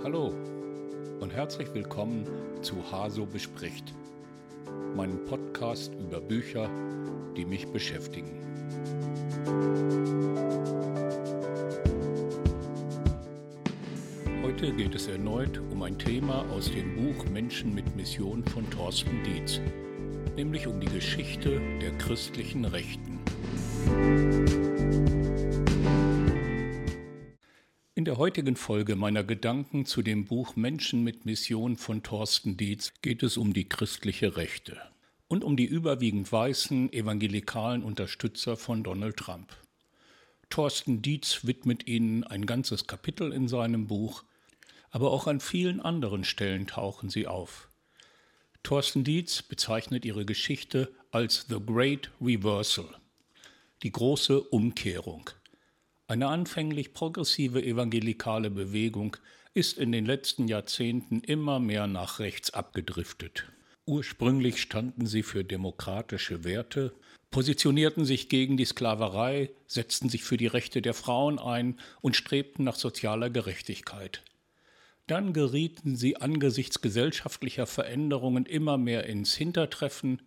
Hallo und herzlich willkommen zu Haso bespricht, meinem Podcast über Bücher, die mich beschäftigen. Heute geht es erneut um ein Thema aus dem Buch Menschen mit Mission von Thorsten Dietz, nämlich um die Geschichte der christlichen Rechten. In der heutigen Folge meiner Gedanken zu dem Buch Menschen mit Mission von Thorsten Dietz geht es um die christliche Rechte und um die überwiegend weißen evangelikalen Unterstützer von Donald Trump. Thorsten Dietz widmet ihnen ein ganzes Kapitel in seinem Buch, aber auch an vielen anderen Stellen tauchen sie auf. Thorsten Dietz bezeichnet ihre Geschichte als The Great Reversal, die große Umkehrung. Eine anfänglich progressive evangelikale Bewegung ist in den letzten Jahrzehnten immer mehr nach rechts abgedriftet. Ursprünglich standen sie für demokratische Werte, positionierten sich gegen die Sklaverei, setzten sich für die Rechte der Frauen ein und strebten nach sozialer Gerechtigkeit. Dann gerieten sie angesichts gesellschaftlicher Veränderungen immer mehr ins Hintertreffen.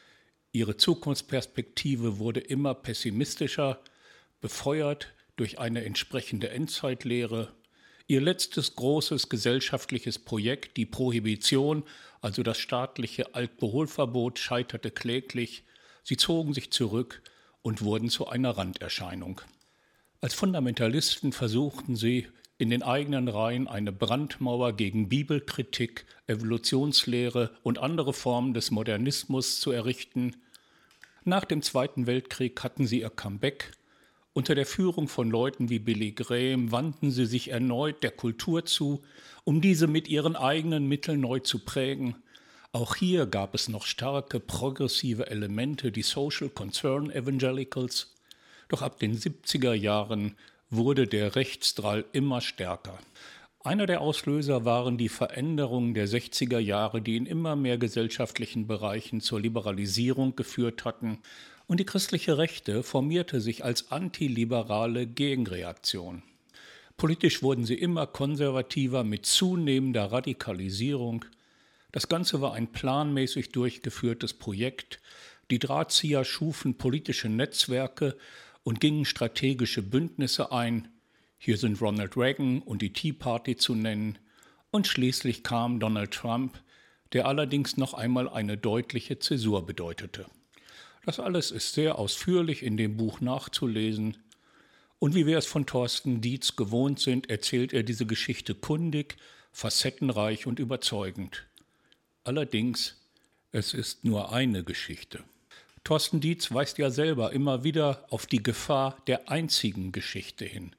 Ihre Zukunftsperspektive wurde immer pessimistischer, befeuert durch eine entsprechende Endzeitlehre. Ihr letztes großes gesellschaftliches Projekt, die Prohibition, also das staatliche Alkoholverbot, scheiterte kläglich. Sie zogen sich zurück und wurden zu einer Randerscheinung. Als Fundamentalisten versuchten sie, in den eigenen Reihen eine Brandmauer gegen Bibelkritik, Evolutionslehre und andere Formen des Modernismus zu errichten. Nach dem Zweiten Weltkrieg hatten sie ihr Comeback. Unter der Führung von Leuten wie Billy Graham wandten sie sich erneut der Kultur zu, um diese mit ihren eigenen Mitteln neu zu prägen. Auch hier gab es noch starke progressive Elemente, die Social Concern Evangelicals. Doch ab den 70er Jahren wurde der Rechtsdrall immer stärker. Einer der Auslöser waren die Veränderungen der 60er Jahre, die in immer mehr gesellschaftlichen Bereichen zur Liberalisierung geführt hatten. Und die christliche Rechte formierte sich als antiliberale Gegenreaktion. Politisch wurden sie immer konservativer mit zunehmender Radikalisierung. Das Ganze war ein planmäßig durchgeführtes Projekt. Die Drahtzieher schufen politische Netzwerke und gingen strategische Bündnisse ein. Hier sind Ronald Reagan und die Tea Party zu nennen. Und schließlich kam Donald Trump, der allerdings noch einmal eine deutliche Zäsur bedeutete. Das alles ist sehr ausführlich in dem Buch nachzulesen. Und wie wir es von Thorsten Dietz gewohnt sind, erzählt er diese Geschichte kundig, facettenreich und überzeugend. Allerdings, es ist nur eine Geschichte. Thorsten Dietz weist ja selber immer wieder auf die Gefahr der einzigen Geschichte hin.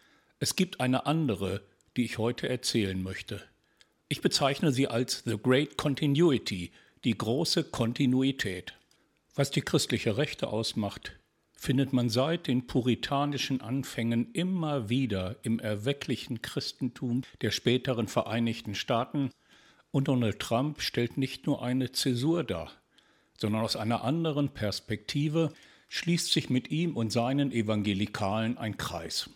Es gibt eine andere, die ich heute erzählen möchte. Ich bezeichne sie als The Great Continuity, die große Kontinuität. Was die christliche Rechte ausmacht, findet man seit den puritanischen Anfängen immer wieder im erwecklichen Christentum der späteren Vereinigten Staaten. Und Donald Trump stellt nicht nur eine Zäsur dar, sondern aus einer anderen Perspektive schließt sich mit ihm und seinen Evangelikalen ein Kreis.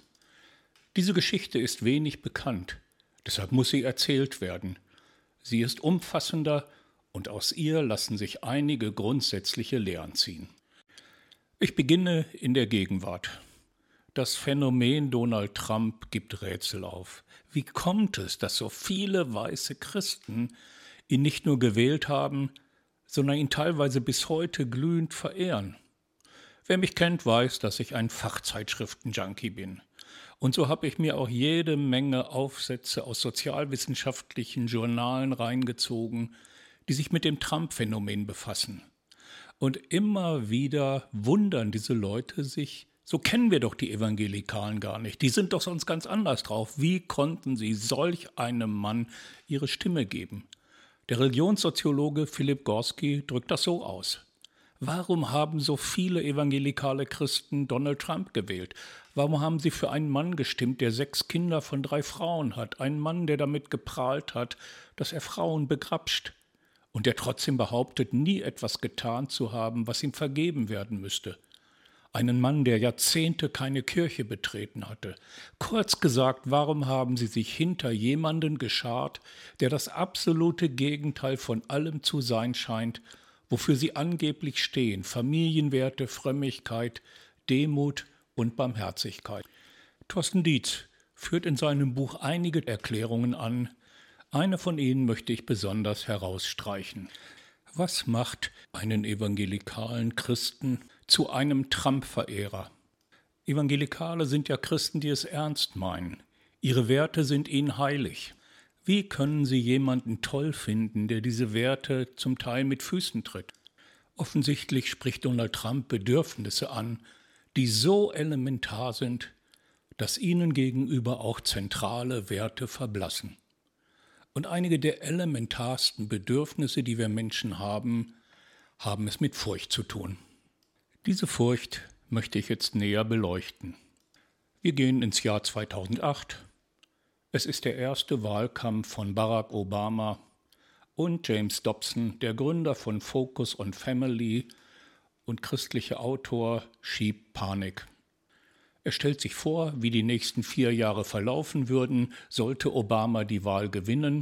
Diese Geschichte ist wenig bekannt, deshalb muss sie erzählt werden. Sie ist umfassender und aus ihr lassen sich einige grundsätzliche Lehren ziehen. Ich beginne in der Gegenwart. Das Phänomen Donald Trump gibt Rätsel auf. Wie kommt es, dass so viele weiße Christen ihn nicht nur gewählt haben, sondern ihn teilweise bis heute glühend verehren? Wer mich kennt, weiß, dass ich ein Fachzeitschriften-Junkie bin. Und so habe ich mir auch jede Menge Aufsätze aus sozialwissenschaftlichen Journalen reingezogen, die sich mit dem Trump-Phänomen befassen. Und immer wieder wundern diese Leute sich, so kennen wir doch die Evangelikalen gar nicht, die sind doch sonst ganz anders drauf. Wie konnten sie solch einem Mann ihre Stimme geben? Der Religionssoziologe Philip Gorski drückt das so aus. Warum haben so viele evangelikale Christen Donald Trump gewählt? Warum haben sie für einen Mann gestimmt, der 6 Kinder von 3 Frauen hat? Einen Mann, der damit geprahlt hat, dass er Frauen begrapscht und der trotzdem behauptet, nie etwas getan zu haben, was ihm vergeben werden müsste. Einen Mann, der Jahrzehnte keine Kirche betreten hatte. Kurz gesagt, warum haben sie sich hinter jemanden geschart, der das absolute Gegenteil von allem zu sein scheint, wofür sie angeblich stehen: Familienwerte, Frömmigkeit, Demut und Barmherzigkeit. Thorsten Dietz führt in seinem Buch einige Erklärungen an. Eine von ihnen möchte ich besonders herausstreichen. Was macht einen evangelikalen Christen zu einem Trump-Verehrer? Evangelikale sind ja Christen, die es ernst meinen. Ihre Werte sind ihnen heilig. Wie können sie jemanden toll finden, der diese Werte zum Teil mit Füßen tritt? Offensichtlich spricht Donald Trump Bedürfnisse an, die so elementar sind, dass ihnen gegenüber auch zentrale Werte verblassen. Und einige der elementarsten Bedürfnisse, die wir Menschen haben, haben es mit Furcht zu tun. Diese Furcht möchte ich jetzt näher beleuchten. Wir gehen ins Jahr 2008. Es ist der erste Wahlkampf von Barack Obama und James Dobson, der Gründer von Focus on Family und christliche Autor, schiebt Panik. Er stellt sich vor, wie die nächsten 4 Jahre verlaufen würden, sollte Obama die Wahl gewinnen.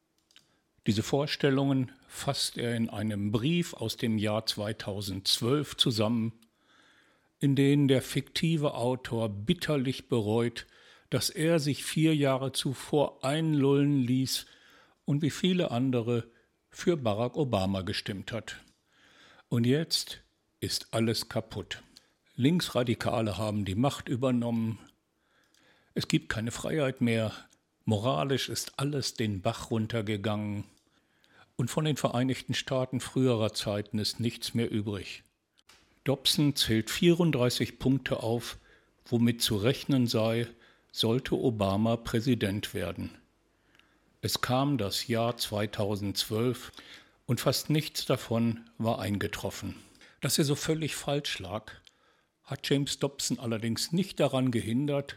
Diese Vorstellungen fasst er in einem Brief aus dem Jahr 2012 zusammen, in denen der fiktive Autor bitterlich bereut, dass er sich 4 Jahre zuvor einlullen ließ und wie viele andere für Barack Obama gestimmt hat. Und jetzt ist alles kaputt. Linksradikale haben die Macht übernommen. Es gibt keine Freiheit mehr. Moralisch ist alles den Bach runtergegangen. Und von den Vereinigten Staaten früherer Zeiten ist nichts mehr übrig. Dobson zählt 34 Punkte auf, womit zu rechnen sei, sollte Obama Präsident werden. Es kam das Jahr 2012 und fast nichts davon war eingetroffen. Dass er so völlig falsch lag, hat James Dobson allerdings nicht daran gehindert,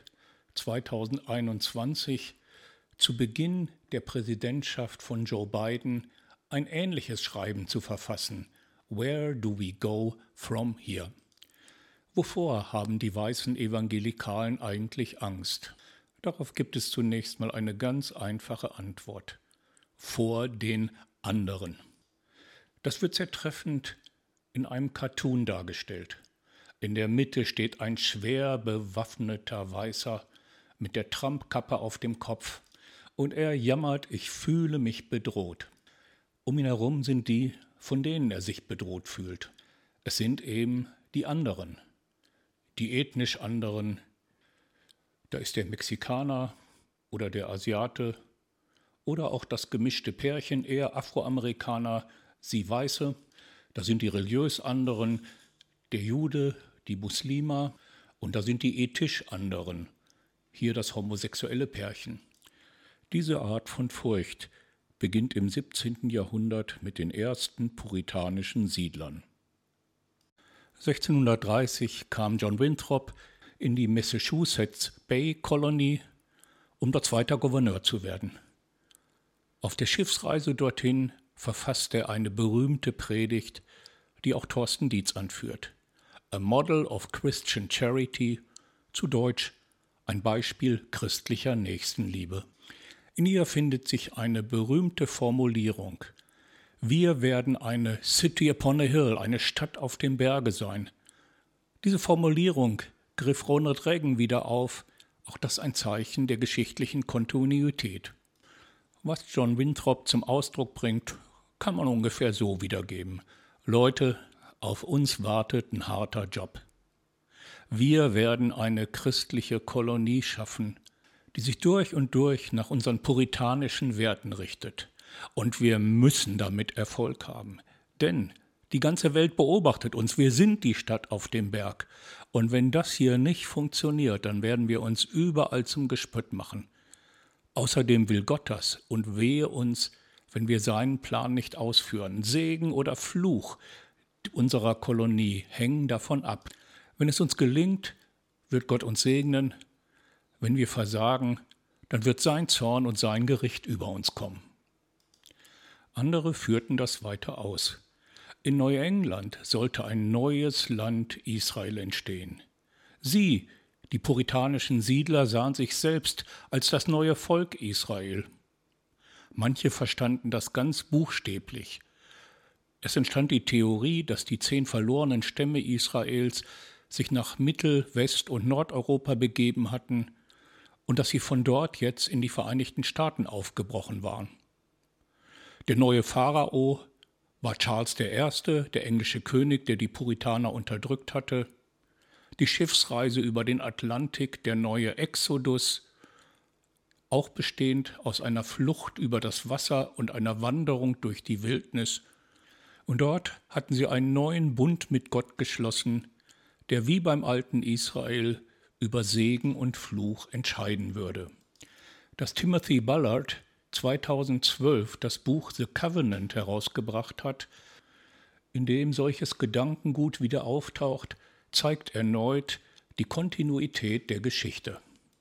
2021 zu Beginn der Präsidentschaft von Joe Biden ein ähnliches Schreiben zu verfassen: Where do we go from here? Wovor haben die weißen Evangelikalen eigentlich Angst? Darauf gibt es zunächst mal eine ganz einfache Antwort: vor den anderen. Das wird sehr treffend in einem Cartoon dargestellt. In der Mitte steht ein schwer bewaffneter Weißer mit der Trump-Kappe auf dem Kopf und er jammert: Ich fühle mich bedroht. Um ihn herum sind die, von denen er sich bedroht fühlt. Es sind eben die anderen, die ethnisch anderen. Da ist der Mexikaner oder der Asiate oder auch das gemischte Pärchen, eher Afroamerikaner, sie Weiße. Da sind die religiös anderen, der Jude, die Muslima, und da sind die ethisch anderen, hier das homosexuelle Pärchen. Diese Art von Furcht beginnt im 17. Jahrhundert mit den ersten puritanischen Siedlern. 1630 kam John Winthrop in die Massachusetts Bay Colony, um dort zweiter Gouverneur zu werden. Auf der Schiffsreise dorthin verfasst er eine berühmte Predigt, die auch Thorsten Dietz anführt: A Model of Christian Charity, zu Deutsch ein Beispiel christlicher Nächstenliebe. In ihr findet sich eine berühmte Formulierung: Wir werden eine City upon a Hill, eine Stadt auf dem Berge sein. Diese Formulierung griff Ronald Reagan wieder auf, auch das ein Zeichen der geschichtlichen Kontinuität. Was John Winthrop zum Ausdruck bringt, kann man ungefähr so wiedergeben: Leute, auf uns wartet ein harter Job. Wir werden eine christliche Kolonie schaffen, die sich durch und durch nach unseren puritanischen Werten richtet. Und wir müssen damit Erfolg haben, denn die ganze Welt beobachtet uns. Wir sind die Stadt auf dem Berg. Und wenn das hier nicht funktioniert, dann werden wir uns überall zum Gespött machen. Außerdem will Gott das und wehe uns, wenn wir seinen Plan nicht ausführen. Segen oder Fluch unserer Kolonie hängen davon ab. Wenn es uns gelingt, wird Gott uns segnen. Wenn wir versagen, dann wird sein Zorn und sein Gericht über uns kommen. Andere führten das weiter aus. In Neuengland sollte ein neues Land Israel entstehen. Sie, die puritanischen Siedler, sahen sich selbst als das neue Volk Israel. Manche verstanden das ganz buchstäblich. Es entstand die Theorie, dass die 10 verlorenen Stämme Israels sich nach Mittel-, West- und Nordeuropa begeben hatten und dass sie von dort jetzt in die Vereinigten Staaten aufgebrochen waren. Der neue Pharao war Charles I., der englische König, der die Puritaner unterdrückt hatte. Die Schiffsreise über den Atlantik, der neue Exodus, auch bestehend aus einer Flucht über das Wasser und einer Wanderung durch die Wildnis. Und dort hatten sie einen neuen Bund mit Gott geschlossen, der wie beim alten Israel über Segen und Fluch entscheiden würde. Dass Timothy Ballard 2012 das Buch The Covenant herausgebracht hat, in dem solches Gedankengut wieder auftaucht, zeigt erneut die Kontinuität der Geschichte.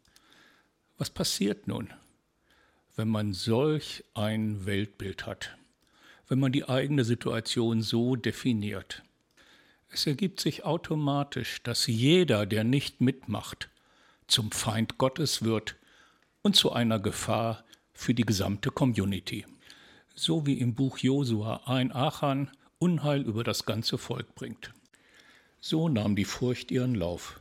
Was passiert nun, wenn man solch ein Weltbild hat, wenn man die eigene Situation so definiert? Es ergibt sich automatisch, dass jeder, der nicht mitmacht, zum Feind Gottes wird und zu einer Gefahr für die gesamte Community. So wie im Buch Josua ein Achan Unheil über das ganze Volk bringt. So nahm die Furcht ihren Lauf.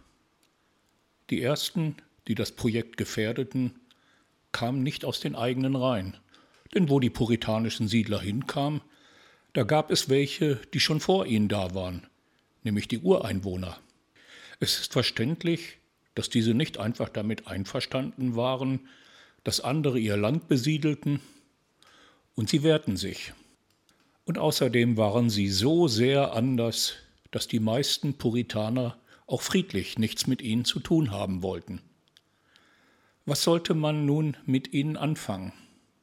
Die ersten, die das Projekt gefährdeten, kamen nicht aus den eigenen Reihen. Denn wo die puritanischen Siedler hinkamen, da gab es welche, die schon vor ihnen da waren, nämlich die Ureinwohner. Es ist verständlich, dass diese nicht einfach damit einverstanden waren, dass andere ihr Land besiedelten, und sie wehrten sich. Und außerdem waren sie so sehr anders, dass die meisten Puritaner auch friedlich nichts mit ihnen zu tun haben wollten. Was sollte man nun mit ihnen anfangen?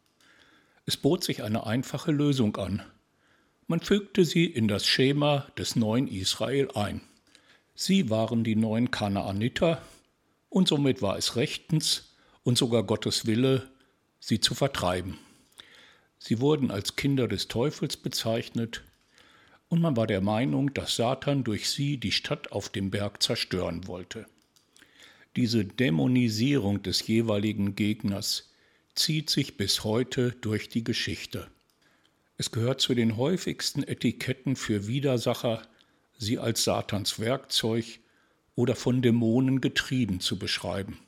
Es bot sich eine einfache Lösung an. Man fügte sie in das Schema des neuen Israel ein. Sie waren die neuen Kanaaniter, und somit war es rechtens und sogar Gottes Wille, sie zu vertreiben. Sie wurden als Kinder des Teufels bezeichnet, und man war der Meinung, dass Satan durch sie die Stadt auf dem Berg zerstören wollte. Diese Dämonisierung des jeweiligen Gegners zieht sich bis heute durch die Geschichte. Es gehört zu den häufigsten Etiketten für Widersacher, sie als Satans Werkzeug oder von Dämonen getrieben zu beschreiben.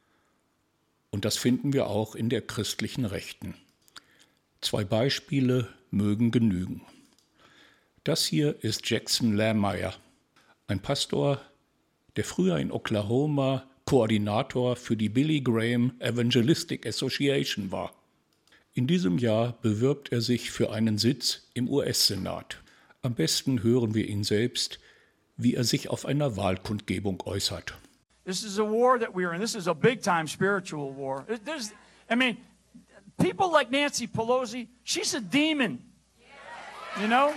Und das finden wir auch in der christlichen Rechten. 2 Beispiele mögen genügen. Das hier ist Jackson Lermeyer, ein Pastor, der früher in Oklahoma Koordinator für die Billy Graham Evangelistic Association war. In diesem Jahr bewirbt er sich für einen Sitz im US-Senat. Am besten hören wir ihn selbst, wie er sich auf einer Wahlkundgebung äußert. This is a war that we're in. This is a big-time spiritual war. People like Nancy Pelosi, she's a demon. You know?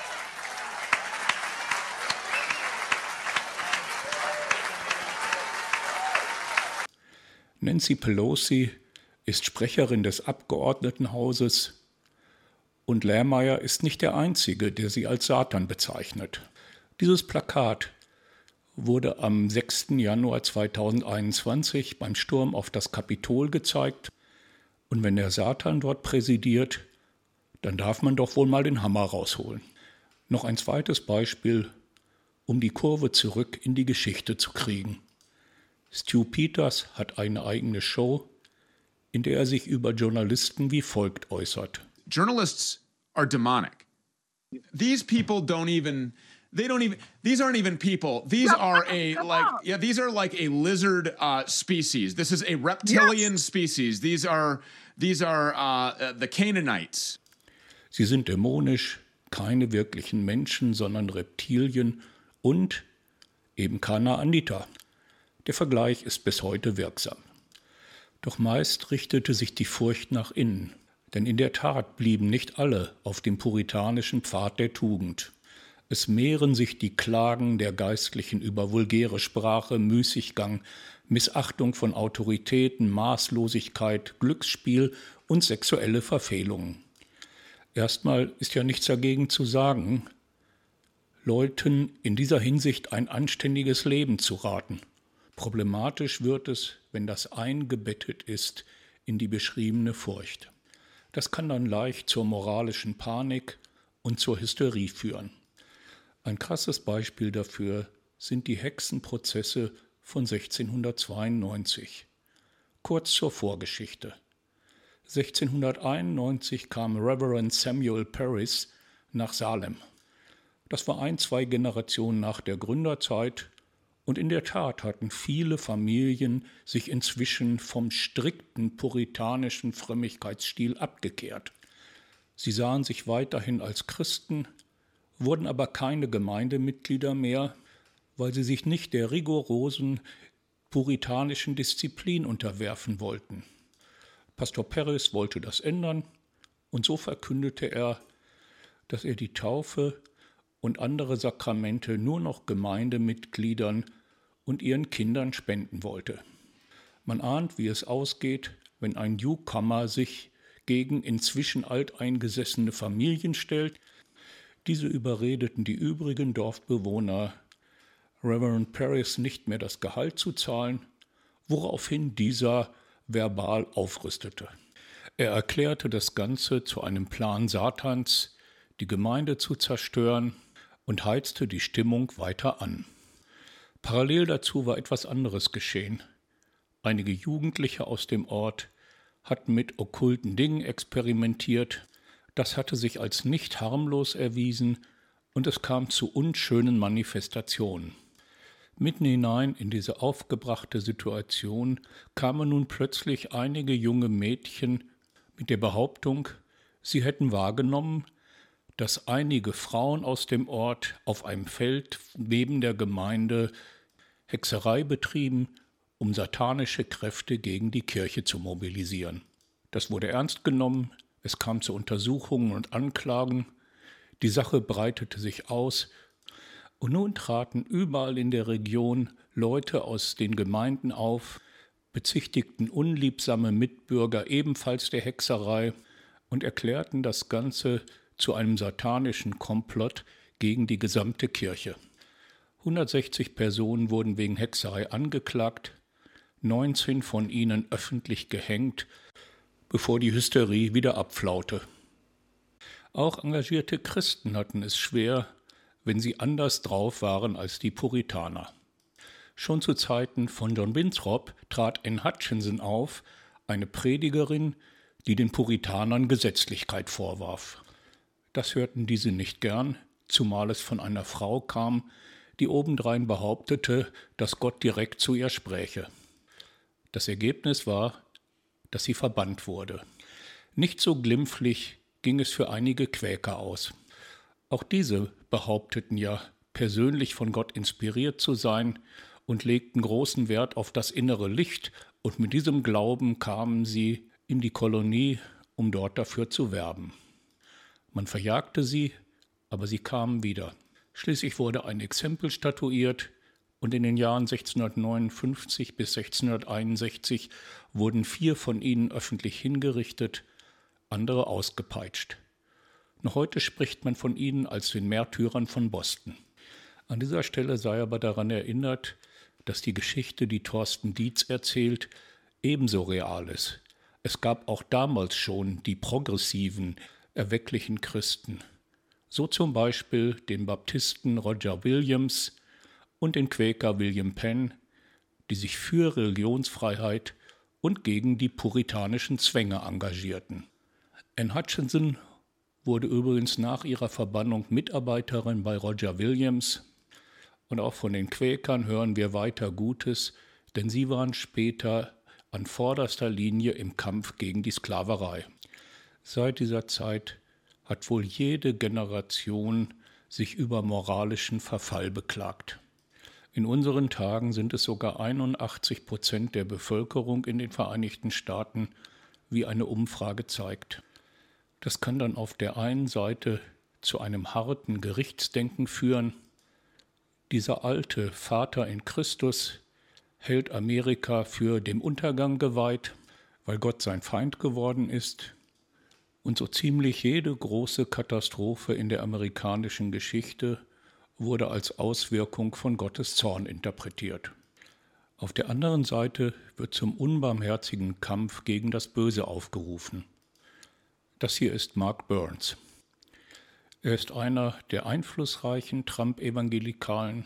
Nancy Pelosi ist Sprecherin des Abgeordnetenhauses und Lermeyer ist nicht der Einzige, der sie als Satan bezeichnet. Dieses Plakat wurde am 6. Januar 2021 beim Sturm auf das Kapitol gezeigt. Und wenn der Satan dort präsidiert, dann darf man doch wohl mal den Hammer rausholen. Noch ein zweites Beispiel, um die Kurve zurück in die Geschichte zu kriegen. Stu Peters hat eine eigene Show, in der er sich über Journalisten wie folgt äußert. Journalists are demonic. These people these aren't even people. These are like a lizard species. This is a reptilian species. These are the Canaanites. Sie sind dämonisch, keine wirklichen Menschen, sondern Reptilien und eben Kanaaniter. Der Vergleich ist bis heute wirksam. Doch meist richtete sich die Furcht nach innen, denn in der Tat blieben nicht alle auf dem puritanischen Pfad der Tugend. Es mehren sich die Klagen der Geistlichen über vulgäre Sprache, Müßiggang, Missachtung von Autoritäten, Maßlosigkeit, Glücksspiel und sexuelle Verfehlungen. Erstmal ist ja nichts dagegen zu sagen, Leuten in dieser Hinsicht ein anständiges Leben zu raten. Problematisch wird es, wenn das eingebettet ist in die beschriebene Furcht. Das kann dann leicht zur moralischen Panik und zur Hysterie führen. Ein krasses Beispiel dafür sind die Hexenprozesse von 1692. Kurz zur Vorgeschichte. 1691 kam Reverend Samuel Parris nach Salem. Das war 2 Generationen nach der Gründerzeit und in der Tat hatten viele Familien sich inzwischen vom strikten puritanischen Frömmigkeitsstil abgekehrt. Sie sahen sich weiterhin als Christen, wurden aber keine Gemeindemitglieder mehr, weil sie sich nicht der rigorosen puritanischen Disziplin unterwerfen wollten. Pastor Parris wollte das ändern und so verkündete er, dass er die Taufe und andere Sakramente nur noch Gemeindemitgliedern und ihren Kindern spenden wollte. Man ahnt, wie es ausgeht, wenn ein Newcomer sich gegen inzwischen alteingesessene Familien stellt. Diese überredeten die übrigen Dorfbewohner, Reverend Parris nicht mehr das Gehalt zu zahlen, woraufhin dieser verbal aufrüstete. Er erklärte das Ganze zu einem Plan Satans, die Gemeinde zu zerstören, und heizte die Stimmung weiter an. Parallel dazu war etwas anderes geschehen. Einige Jugendliche aus dem Ort hatten mit okkulten Dingen experimentiert. Das hatte sich als nicht harmlos erwiesen und es kam zu unschönen Manifestationen. Mitten hinein in diese aufgebrachte Situation kamen nun plötzlich einige junge Mädchen mit der Behauptung, sie hätten wahrgenommen, dass einige Frauen aus dem Ort auf einem Feld neben der Gemeinde Hexerei betrieben, um satanische Kräfte gegen die Kirche zu mobilisieren. Das wurde ernst genommen, es kam zu Untersuchungen und Anklagen, die Sache breitete sich aus und nun traten überall in der Region Leute aus den Gemeinden auf, bezichtigten unliebsame Mitbürger ebenfalls der Hexerei und erklärten das Ganze zu einem satanischen Komplott gegen die gesamte Kirche. 160 Personen wurden wegen Hexerei angeklagt, 19 von ihnen öffentlich gehängt, bevor die Hysterie wieder abflaute. Auch engagierte Christen hatten es schwer, wenn sie anders drauf waren als die Puritaner. Schon zu Zeiten von John Winthrop trat Anne Hutchinson auf, eine Predigerin, die den Puritanern Gesetzlichkeit vorwarf. Das hörten diese nicht gern, zumal es von einer Frau kam, die obendrein behauptete, dass Gott direkt zu ihr spräche. Das Ergebnis war, dass sie verbannt wurde. Nicht so glimpflich ging es für einige Quäker aus. Auch diese behaupteten ja, persönlich von Gott inspiriert zu sein und legten großen Wert auf das innere Licht, und mit diesem Glauben kamen sie in die Kolonie, um dort dafür zu werben. Man verjagte sie, aber sie kamen wieder. Schließlich wurde ein Exempel statuiert und in den Jahren 1659 bis 1661 wurden 4 von ihnen öffentlich hingerichtet, andere ausgepeitscht. Noch heute spricht man von ihnen als den Märtyrern von Boston. An dieser Stelle sei aber daran erinnert, dass die Geschichte, die Thorsten Dietz erzählt, ebenso real ist. Es gab auch damals schon die progressiven, erwecklichen Christen. So zum Beispiel den Baptisten Roger Williams und den Quäker William Penn, die sich für Religionsfreiheit und gegen die puritanischen Zwänge engagierten. Anne Hutchinson wurde übrigens nach ihrer Verbannung Mitarbeiterin bei Roger Williams, und auch von den Quäkern hören wir weiter Gutes, denn sie waren später an vorderster Linie im Kampf gegen die Sklaverei. Seit dieser Zeit hat wohl jede Generation sich über moralischen Verfall beklagt. In unseren Tagen sind es sogar 81% der Bevölkerung in den Vereinigten Staaten, wie eine Umfrage zeigt. Das kann dann auf der einen Seite zu einem harten Gerichtsdenken führen. Dieser alte Vater in Christus hält Amerika für dem Untergang geweiht, weil Gott sein Feind geworden ist. Und so ziemlich jede große Katastrophe in der amerikanischen Geschichte wurde als Auswirkung von Gottes Zorn interpretiert. Auf der anderen Seite wird zum unbarmherzigen Kampf gegen das Böse aufgerufen. Das hier ist Mark Burns. Er ist einer der einflussreichen Trump-Evangelikalen.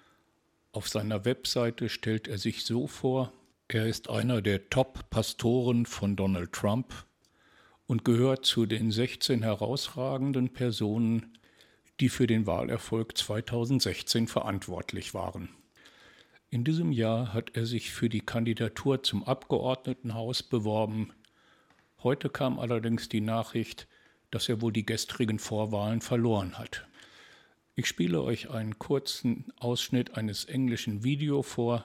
Auf seiner Webseite stellt er sich so vor, er ist einer der Top-Pastoren von Donald Trump und gehört zu den 16 herausragenden Personen, die für den Wahlerfolg 2016 verantwortlich waren. In diesem Jahr hat er sich für die Kandidatur zum Abgeordnetenhaus beworben. Heute kam allerdings die Nachricht, dass er wohl die gestrigen Vorwahlen verloren hat. Ich spiele euch einen kurzen Ausschnitt eines englischen Videos vor,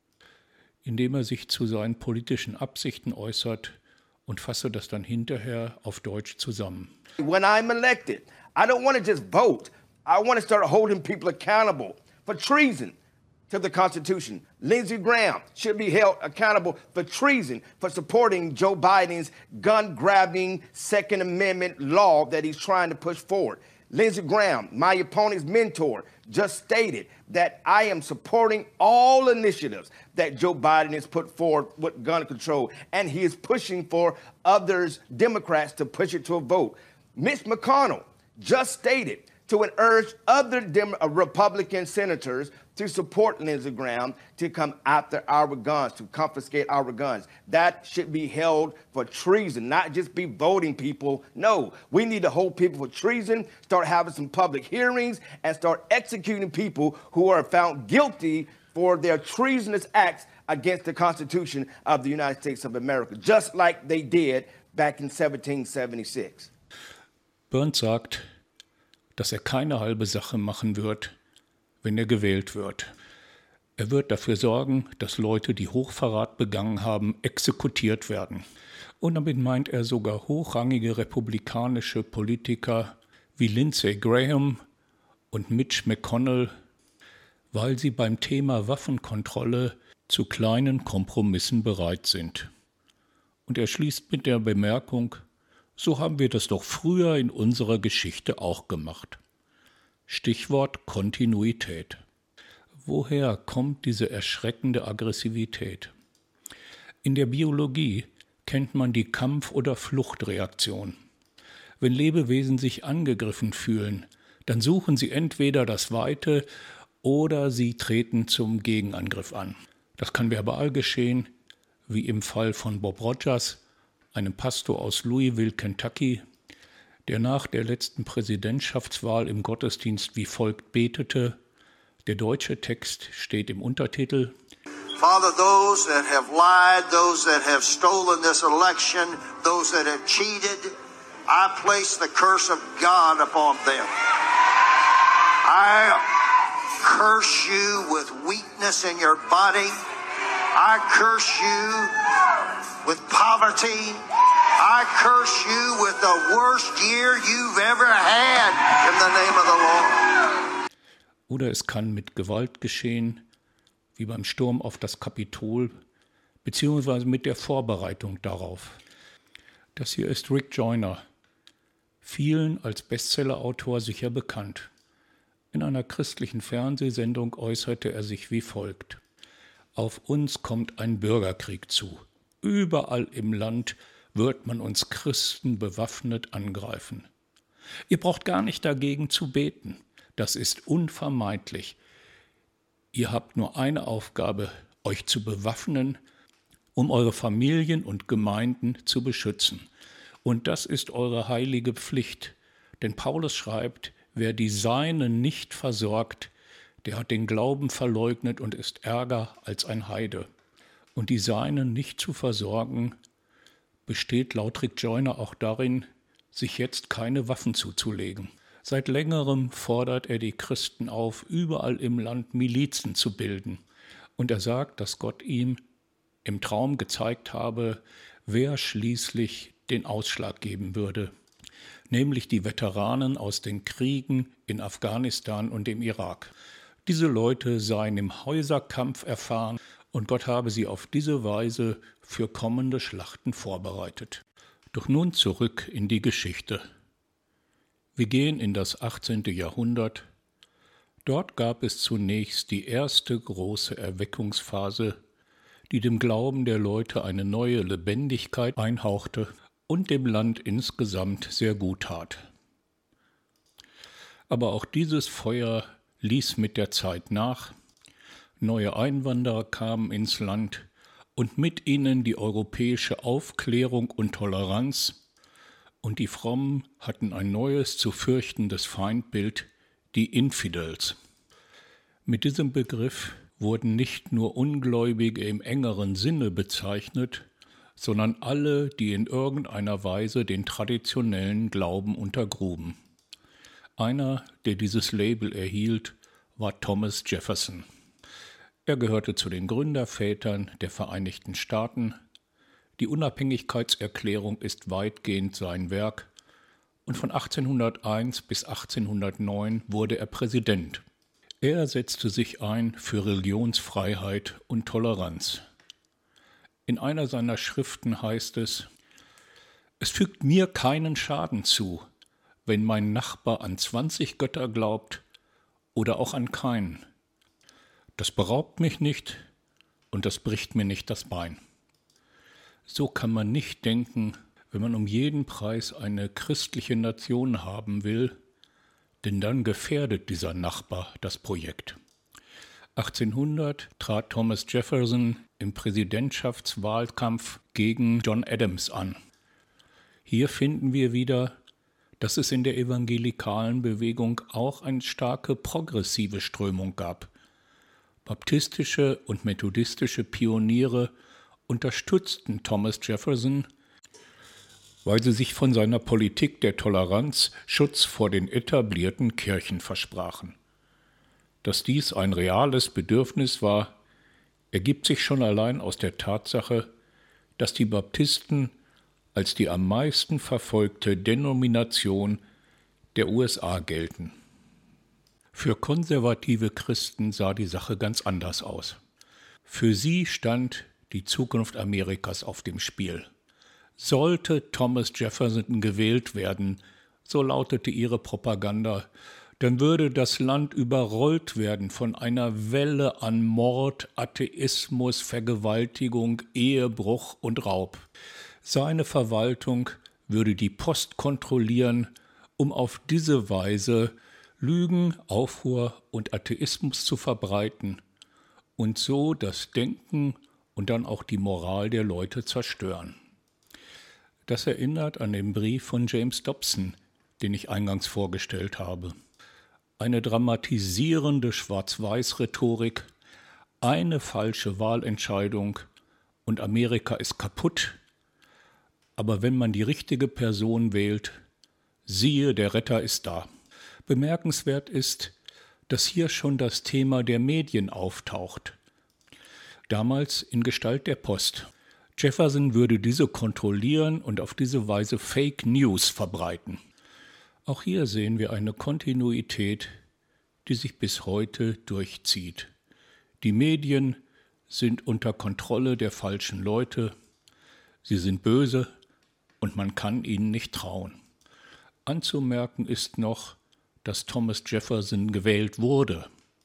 in dem er sich zu seinen politischen Absichten äußert und fasse das dann hinterher auf Deutsch zusammen. When I'm elected, I don't want to just vote. I want to start holding people accountable for treason to the Constitution. Lindsey Graham should be held accountable for treason for supporting Joe Biden's gun-grabbing Second Amendment law that he's trying to push forward. Lindsey Graham, my opponent's mentor, just stated that I am supporting all initiatives that Joe Biden has put forward with gun control, and he is pushing for others, Democrats, to push it to a vote. Mitch McConnell just stated to urge other Republican senators to support Lindsey Graham to come after our guns, to confiscate our guns. That should be held for treason, not just be voting people. No, we need to hold people for treason, start having some public hearings, and start executing people who are found guilty for their treasonous acts against the Constitution of the United States of America, just like they did back in 1776. Burns sagt, dass er keine halbe Sache machen wird, wenn er gewählt wird. Er wird dafür sorgen, dass Leute, die Hochverrat begangen haben, exekutiert werden. Und damit meint er sogar hochrangige republikanische Politiker wie Lindsey Graham und Mitch McConnell, weil sie beim Thema Waffenkontrolle zu kleinen Kompromissen bereit sind. Und er schließt mit der Bemerkung: So haben wir das doch früher in unserer Geschichte auch gemacht. Stichwort Kontinuität. Woher kommt diese erschreckende Aggressivität? In der Biologie kennt man die Kampf- oder Fluchtreaktion. Wenn Lebewesen sich angegriffen fühlen, dann suchen sie entweder das Weite oder sie treten zum Gegenangriff an. Das kann verbal geschehen, wie im Fall von Bob Rogers, einem Pastor aus Louisville, Kentucky, der nach der letzten Präsidentschaftswahl im Gottesdienst wie folgt betete. Der deutsche Text steht im Untertitel: Father, those that have lied, those that have stolen this election, those that have cheated, I place the curse of God upon them. I curse you with weakness in your body. I curse you with poverty. I curse you with the worst year you've ever had in the name of the Lord. Oder es kann mit Gewalt geschehen, wie beim Sturm auf das Kapitol, beziehungsweise mit der Vorbereitung darauf. Das hier ist Rick Joyner, vielen als Bestsellerautor sicher bekannt. In einer christlichen Fernsehsendung äußerte er sich wie folgt: Auf uns kommt ein Bürgerkrieg zu. Überall im Land wird man uns Christen bewaffnet angreifen. Ihr braucht gar nicht dagegen zu beten. Das ist unvermeidlich. Ihr habt nur eine Aufgabe, euch zu bewaffnen, um eure Familien und Gemeinden zu beschützen. Und das ist eure heilige Pflicht. Denn Paulus schreibt, wer die Seinen nicht versorgt, der hat den Glauben verleugnet und ist ärger als ein Heide. Und die Seinen nicht zu versorgen, besteht laut Rick Joyner auch darin, sich jetzt keine Waffen zuzulegen. Seit längerem fordert er die Christen auf, überall im Land Milizen zu bilden. Und er sagt, dass Gott ihm im Traum gezeigt habe, wer schließlich den Ausschlag geben würde, nämlich die Veteranen aus den Kriegen in Afghanistan und im Irak. Diese Leute seien im Häuserkampf erfahren und Gott habe sie auf diese Weise für kommende Schlachten vorbereitet. Doch nun zurück in die Geschichte. Wir gehen in das 18. Jahrhundert. Dort gab es zunächst die erste große Erweckungsphase, die dem Glauben der Leute eine neue Lebendigkeit einhauchte und dem Land insgesamt sehr gut tat. Aber auch dieses Feuer ließ mit der Zeit nach. Neue Einwanderer kamen ins Land und mit ihnen die europäische Aufklärung und Toleranz, und die Frommen hatten ein neues zu fürchtendes Feindbild, die Infidels. Mit diesem Begriff wurden nicht nur Ungläubige im engeren Sinne bezeichnet, sondern alle, die in irgendeiner Weise den traditionellen Glauben untergruben. Einer, der dieses Label erhielt, war Thomas Jefferson. Er gehörte zu den Gründervätern der Vereinigten Staaten. Die Unabhängigkeitserklärung ist weitgehend sein Werk und von 1801 bis 1809 wurde er Präsident. Er setzte sich ein für Religionsfreiheit und Toleranz. In einer seiner Schriften heißt es: Es fügt mir keinen Schaden zu, wenn mein Nachbar an 20 Götter glaubt oder auch an keinen. Das beraubt mich nicht und das bricht mir nicht das Bein. So kann man nicht denken, wenn man um jeden Preis eine christliche Nation haben will, denn dann gefährdet dieser Nachbar das Projekt. 1800 trat Thomas Jefferson im Präsidentschaftswahlkampf gegen John Adams an. Hier finden wir wieder, dass es in der evangelikalen Bewegung auch eine starke progressive Strömung gab. Baptistische und methodistische Pioniere unterstützten Thomas Jefferson, weil sie sich von seiner Politik der Toleranz Schutz vor den etablierten Kirchen versprachen. Dass dies ein reales Bedürfnis war, ergibt sich schon allein aus der Tatsache, dass die Baptisten als die am meisten verfolgte Denomination der USA gelten. Für konservative Christen sah die Sache ganz anders aus. Für sie stand die Zukunft Amerikas auf dem Spiel. Sollte Thomas Jefferson gewählt werden, so lautete ihre Propaganda, dann würde das Land überrollt werden von einer Welle an Mord, Atheismus, Vergewaltigung, Ehebruch und Raub. Seine Verwaltung würde die Post kontrollieren, um auf diese Weise Lügen, Aufruhr und Atheismus zu verbreiten und so das Denken und dann auch die Moral der Leute zerstören. Das erinnert an den Brief von James Dobson, den ich eingangs vorgestellt habe. Eine dramatisierende Schwarz-Weiß-Rhetorik, eine falsche Wahlentscheidung und Amerika ist kaputt. Aber wenn man die richtige Person wählt, siehe, der Retter ist da. Bemerkenswert ist, dass hier schon das Thema der Medien auftaucht. Damals in Gestalt der Post. Jefferson würde diese kontrollieren und auf diese Weise Fake News verbreiten. Auch hier sehen wir eine Kontinuität, die sich bis heute durchzieht. Die Medien sind unter Kontrolle der falschen Leute. Sie sind böse und man kann ihnen nicht trauen. Anzumerken ist noch, dass Thomas Jefferson gewählt wurde.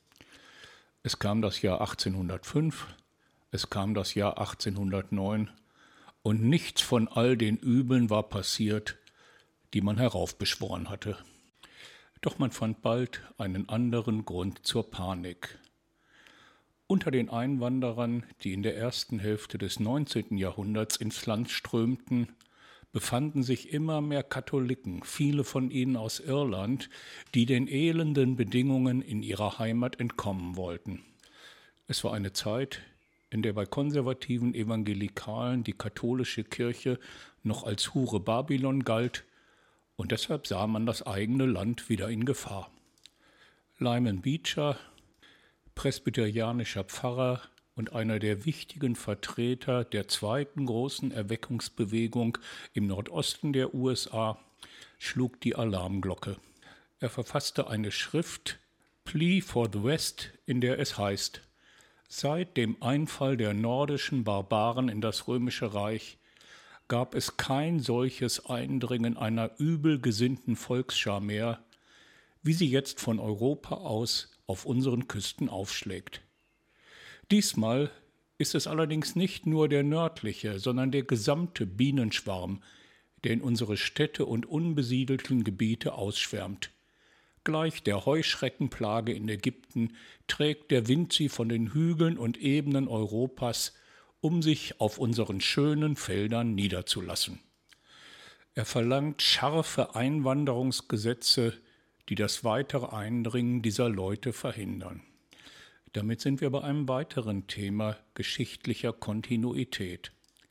Es kam das Jahr 1805, es kam das Jahr 1809 und nichts von all den Übeln war passiert, die man heraufbeschworen hatte. Doch man fand bald einen anderen Grund zur Panik. Unter den Einwanderern, die in der ersten Hälfte des 19. Jahrhunderts ins Land strömten, befanden sich immer mehr Katholiken, viele von ihnen aus Irland, die den elenden Bedingungen in ihrer Heimat entkommen wollten. Es war eine Zeit, in der bei konservativen Evangelikalen die katholische Kirche noch als Hure Babylon galt, und deshalb sah man das eigene Land wieder in Gefahr. Lyman Beecher, presbyterianischer Pfarrer und einer der wichtigen Vertreter der zweiten großen Erweckungsbewegung im Nordosten der USA, schlug die Alarmglocke. Er verfasste eine Schrift, Plea for the West, in der es heißt: Seit dem Einfall der nordischen Barbaren in das Römische Reich gab es kein solches Eindringen einer übel gesinnten Volksschar mehr, wie sie jetzt von Europa aus auf unseren Küsten aufschlägt. Diesmal ist es allerdings nicht nur der nördliche, sondern der gesamte Bienenschwarm, der in unsere Städte und unbesiedelten Gebiete ausschwärmt. Gleich der Heuschreckenplage in Ägypten trägt der Wind sie von den Hügeln und Ebenen Europas, um sich auf unseren schönen Feldern niederzulassen. Er verlangt scharfe Einwanderungsgesetze, die das weitere Eindringen dieser Leute verhindern. Damit sind wir bei einem weiteren Thema geschichtlicher Kontinuität.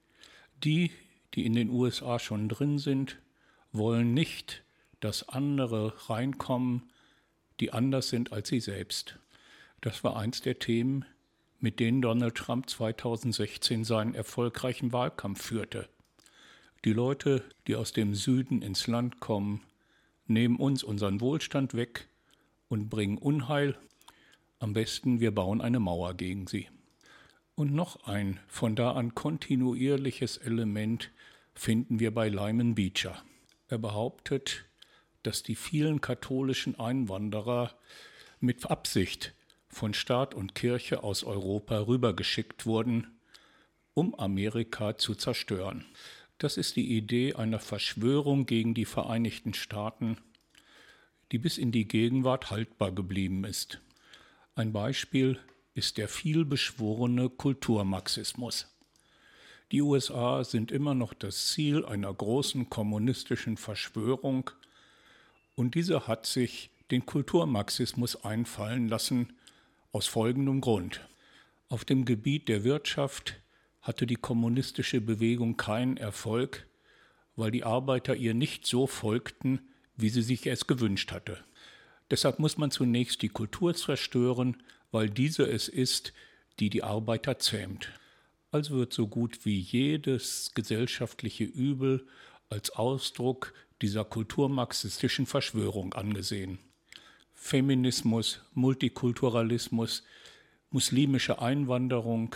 Die in den USA schon drin sind, wollen nicht, dass andere reinkommen, die anders sind als sie selbst. Das war eins der Themen, mit denen Donald Trump 2016 seinen erfolgreichen Wahlkampf führte. Die Leute, die aus dem Süden ins Land kommen, nehmen uns unseren Wohlstand weg und bringen Unheil. Am besten, wir bauen eine Mauer gegen sie. Und noch ein von da an kontinuierliches Element finden wir bei Lyman Beecher. Er behauptet, dass die vielen katholischen Einwanderer mit Absicht von Staat und Kirche aus Europa rübergeschickt wurden, um Amerika zu zerstören. Das ist die Idee einer Verschwörung gegen die Vereinigten Staaten, die bis in die Gegenwart haltbar geblieben ist. Ein Beispiel ist der vielbeschworene Kulturmarxismus. Die USA sind immer noch das Ziel einer großen kommunistischen Verschwörung und diese hat sich den Kulturmarxismus einfallen lassen, aus folgendem Grund. Auf dem Gebiet der Wirtschaft hatte die kommunistische Bewegung keinen Erfolg, weil die Arbeiter ihr nicht so folgten, wie sie sich es gewünscht hatte. Deshalb muss man zunächst die Kultur zerstören, weil diese es ist, die die Arbeiter zähmt. Also wird so gut wie jedes gesellschaftliche Übel als Ausdruck dieser kulturmarxistischen Verschwörung angesehen. Feminismus, Multikulturalismus, muslimische Einwanderung,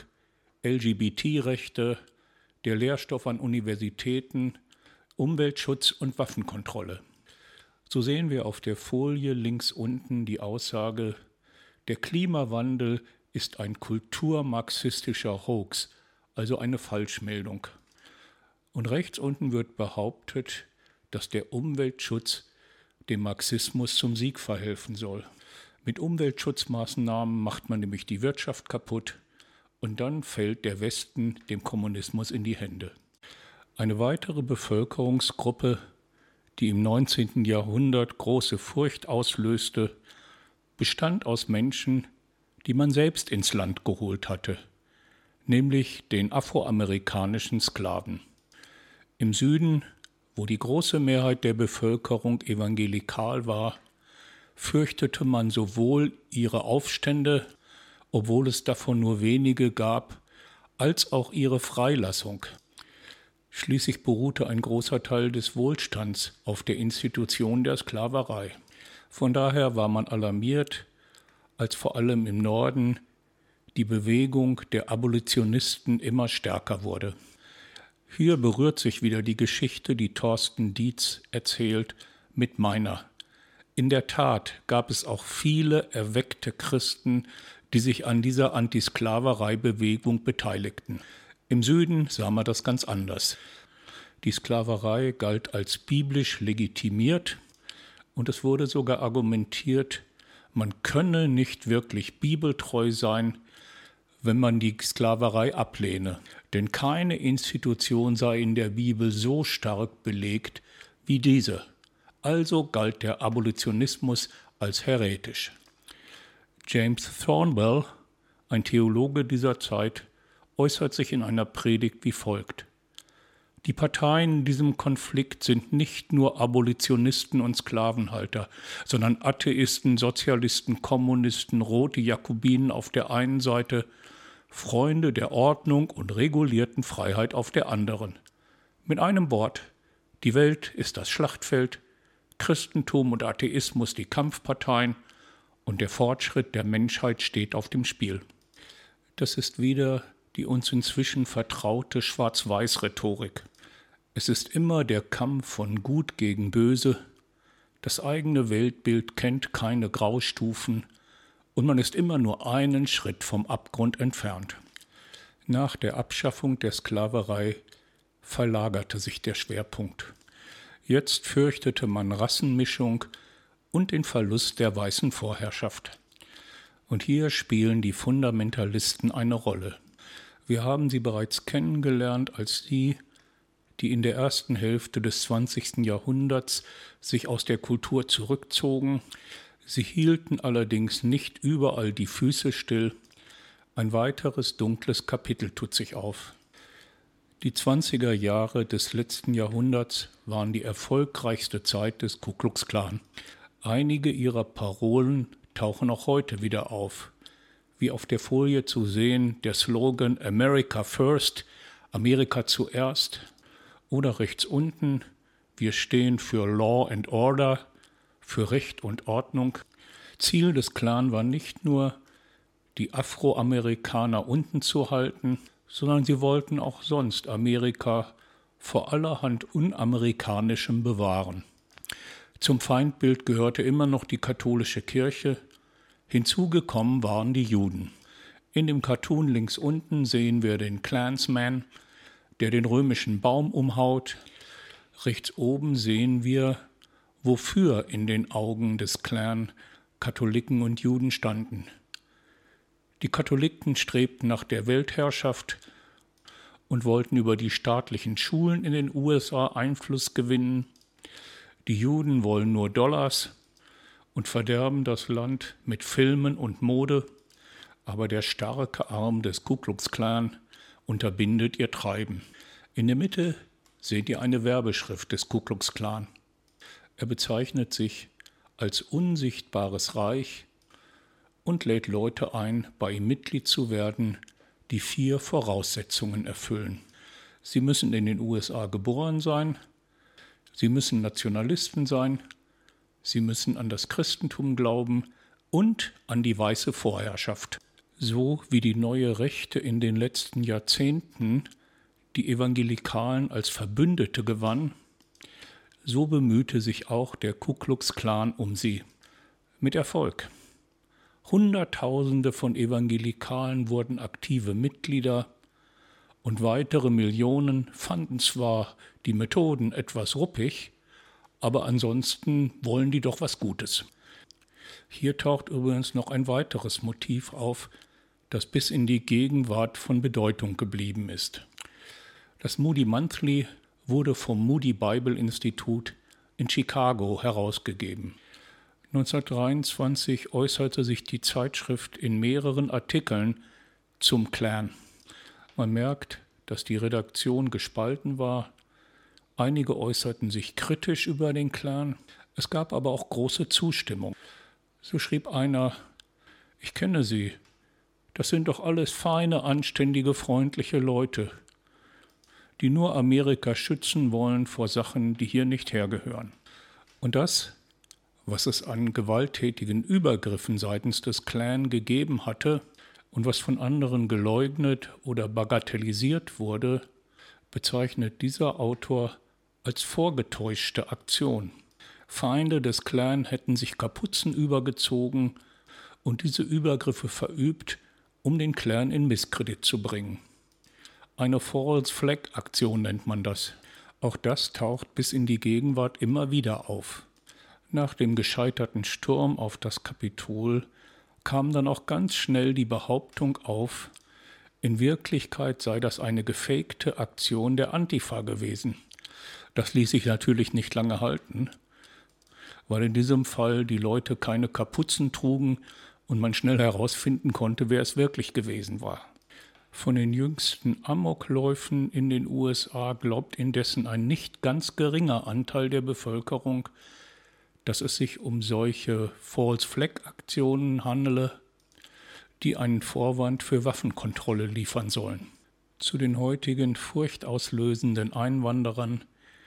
LGBT-Rechte, der Lehrstoff an Universitäten, Umweltschutz und Waffenkontrolle. So sehen wir auf der Folie links unten die Aussage, der Klimawandel ist ein kulturmarxistischer Hoax, also eine Falschmeldung. Und rechts unten wird behauptet, dass der Umweltschutz dem Marxismus zum Sieg verhelfen soll. Mit Umweltschutzmaßnahmen macht man nämlich die Wirtschaft kaputt und dann fällt der Westen dem Kommunismus in die Hände. Eine weitere Bevölkerungsgruppe, die im 19. Jahrhundert große Furcht auslöste, bestand aus Menschen, die man selbst ins Land geholt hatte, nämlich den afroamerikanischen Sklaven. Im Süden, wo die große Mehrheit der Bevölkerung evangelikal war, fürchtete man sowohl ihre Aufstände, obwohl es davon nur wenige gab, als auch ihre Freilassung. Schließlich beruhte ein großer Teil des Wohlstands auf der Institution der Sklaverei. Von daher war man alarmiert, als vor allem im Norden die Bewegung der Abolitionisten immer stärker wurde. Hier berührt sich wieder die Geschichte, die Thorsten Dietz erzählt, mit meiner. In der Tat gab es auch viele erweckte Christen, die sich an dieser Antisklaverei-Bewegung beteiligten. Im Süden sah man das ganz anders. Die Sklaverei galt als biblisch legitimiert und es wurde sogar argumentiert, man könne nicht wirklich bibeltreu sein, wenn man die Sklaverei ablehne. Denn keine Institution sei in der Bibel so stark belegt wie diese. Also galt der Abolitionismus als heretisch. James Thornwell, ein Theologe dieser Zeit, äußert sich in einer Predigt wie folgt: Die Parteien in diesem Konflikt sind nicht nur Abolitionisten und Sklavenhalter, sondern Atheisten, Sozialisten, Kommunisten, rote Jakobinen auf der einen Seite, Freunde der Ordnung und regulierten Freiheit auf der anderen. Mit einem Wort, die Welt ist das Schlachtfeld, Christentum und Atheismus die Kampfparteien und der Fortschritt der Menschheit steht auf dem Spiel. Das ist wieder die uns inzwischen vertraute Schwarz-Weiß-Rhetorik. Es ist immer der Kampf von Gut gegen Böse. Das eigene Weltbild kennt keine Graustufen und man ist immer nur einen Schritt vom Abgrund entfernt. Nach der Abschaffung der Sklaverei verlagerte sich der Schwerpunkt. Jetzt fürchtete man Rassenmischung und den Verlust der weißen Vorherrschaft. Und hier spielen die Fundamentalisten eine Rolle. Wir haben sie bereits kennengelernt als die in der ersten Hälfte des 20. Jahrhunderts sich aus der Kultur zurückzogen. Sie hielten allerdings nicht überall die Füße still. Ein weiteres dunkles Kapitel tut sich auf. Die 20er Jahre des letzten Jahrhunderts waren die erfolgreichste Zeit des Ku Klux Klan. Einige ihrer Parolen tauchen auch heute wieder auf. Wie auf der Folie zu sehen, der Slogan America First, Amerika zuerst. Oder rechts unten, wir stehen für Law and Order, für Recht und Ordnung. Ziel des Klan war nicht nur, die Afroamerikaner unten zu halten, sondern sie wollten auch sonst Amerika vor allerhand Unamerikanischem bewahren. Zum Feindbild gehörte immer noch die katholische Kirche. Hinzugekommen waren die Juden. In dem Cartoon links unten sehen wir den Klansman, der den römischen Baum umhaut. Rechts oben sehen wir, wofür in den Augen des Klan Katholiken und Juden standen. Die Katholiken strebten nach der Weltherrschaft und wollten über die staatlichen Schulen in den USA Einfluss gewinnen. Die Juden wollen nur Dollars und verderben das Land mit Filmen und Mode, aber der starke Arm des Ku Klux Klan unterbindet ihr Treiben. In der Mitte seht ihr eine Werbeschrift des Ku Klux Klan. Er bezeichnet sich als unsichtbares Reich und lädt Leute ein, bei ihm Mitglied zu werden, die 4 Voraussetzungen erfüllen. Sie müssen in den USA geboren sein, sie müssen Nationalisten sein, sie müssen an das Christentum glauben und an die weiße Vorherrschaft. So wie die neue Rechte in den letzten Jahrzehnten die Evangelikalen als Verbündete gewann, so bemühte sich auch der Ku Klux Klan um sie. Mit Erfolg. Hunderttausende von Evangelikalen wurden aktive Mitglieder und weitere Millionen fanden zwar die Methoden etwas ruppig, aber ansonsten wollen die doch was Gutes. Hier taucht übrigens noch ein weiteres Motiv auf, das bis in die Gegenwart von Bedeutung geblieben ist. Das Moody Monthly wurde vom Moody Bible Institut in Chicago herausgegeben. 1923 äußerte sich die Zeitschrift in mehreren Artikeln zum Klan. Man merkt, dass die Redaktion gespalten war. Einige äußerten sich kritisch über den Klan. Es gab aber auch große Zustimmung. So schrieb einer: Ich kenne sie. Das sind doch alles feine, anständige, freundliche Leute, die nur Amerika schützen wollen vor Sachen, die hier nicht hergehören. Und das, was es an gewalttätigen Übergriffen seitens des Klan gegeben hatte und was von anderen geleugnet oder bagatellisiert wurde, bezeichnet dieser Autor als vorgetäuschte Aktion. Feinde des Klan hätten sich Kapuzen übergezogen und diese Übergriffe verübt, um den Klan in Misskredit zu bringen. Eine False Flag Aktion nennt man das. Auch das taucht bis in die Gegenwart immer wieder auf. Nach dem gescheiterten Sturm auf das Kapitol kam dann auch ganz schnell die Behauptung auf, in Wirklichkeit sei das eine gefakte Aktion der Antifa gewesen. Das ließ sich natürlich nicht lange halten, weil in diesem Fall die Leute keine Kapuzen trugen und man schnell herausfinden konnte, wer es wirklich gewesen war. Von den jüngsten Amokläufen in den USA glaubt indessen ein nicht ganz geringer Anteil der Bevölkerung, dass es sich um solche False-Flag-Aktionen handele, die einen Vorwand für Waffenkontrolle liefern sollen. Zu den heutigen furchtauslösenden Einwanderern,